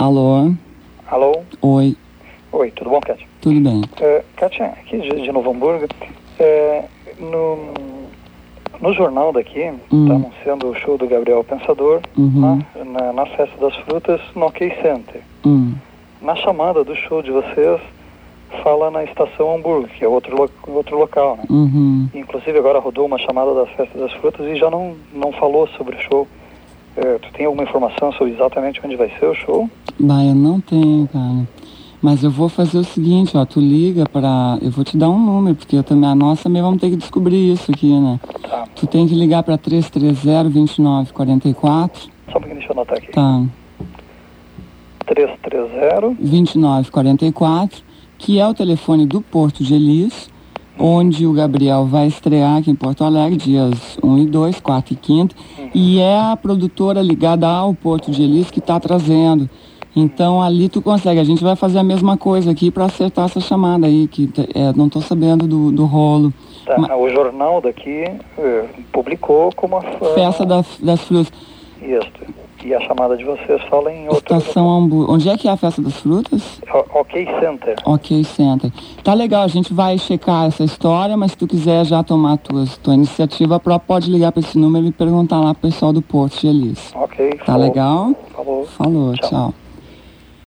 Alô? Alô? Oi. Oi, tudo bom, Kátia? Tudo bem. Kátia, aqui de Novo Hamburgo, no jornal daqui, está anunciando o show do Gabriel Pensador, na Festa das Frutas, no OK Center. Na chamada do show de vocês, fala na Estação Hamburgo, que é outro local, né? Inclusive agora rodou uma chamada da Festa das Frutas e já não falou sobre o show. Tu tem alguma informação sobre exatamente onde vai ser o show? Eu não tenho, cara. Mas eu vou fazer o seguinte, ó, tu liga pra... Eu vou te dar um número, porque eu também, nós também vamos ter que descobrir isso aqui, né? Tá. Tu tem que ligar pra 330-2944. Só um pouquinho, deixa eu anotar aqui. Tá. 330-2944, que é o telefone do Porto de Elis, onde o Gabriel vai estrear aqui em Porto Alegre, dias 1 e 2, 4 e 5, e é a produtora ligada ao Porto de Elis que está trazendo. Então ali tu consegue, a gente vai fazer a mesma coisa aqui para acertar essa chamada aí, que não estou sabendo do rolo. Tá, o jornal daqui publicou como a Festa das Frutas. Isso. E a chamada de vocês fala em outra... Estação Hamburgo. Onde é que é a Festa das Frutas? OK Center. OK Center. Tá legal, a gente vai checar essa história, mas se tu quiser já tomar tua iniciativa, pode ligar para esse número e perguntar lá pro pessoal do Porto de Elis. Ok. Tá legal? Falou. Falou, tchau.